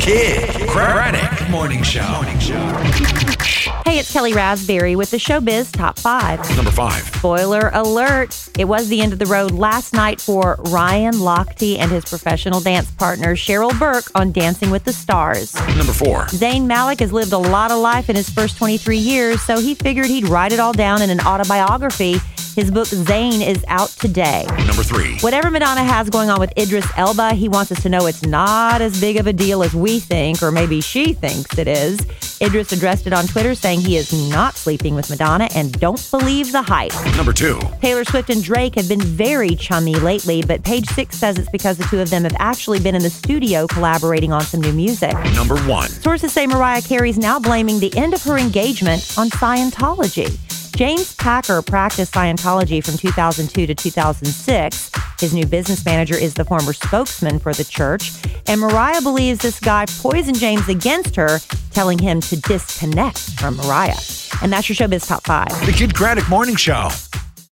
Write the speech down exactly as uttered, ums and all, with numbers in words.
Kid Craddock Morning Show. Morning Show. Hey, it's Kelly Raspberry with the Showbiz Top five. Number five. Spoiler alert. It was the end of the road last night for Ryan Lochte and his professional dance partner Cheryl Burke on Dancing with the Stars. Number four. Zayn Malik has lived a lot of life in his first twenty-three years, so he figured he'd write it all down in an autobiography. His book, Zayn, is out today. Number three. Whatever Madonna has going on with Idris Elba, he wants us to know it's not as big of a deal as we think, or maybe she thinks it is. Idris addressed it on Twitter, saying he is not sleeping with Madonna and don't believe the hype. Number two. Taylor Swift and Drake have been very chummy lately, but Page Six says it's because the two of them have actually been in the studio collaborating on some new music. Number one. Sources say Mariah Carey's now blaming the end of her engagement on Scientology. James Packer practiced Scientology from two thousand two to two thousand six. His new business manager is the former spokesman for the church. And Mariah believes this guy poisoned James against her, telling him to disconnect from Mariah. And that's your Showbiz Top five. The Kid Craddock Morning Show.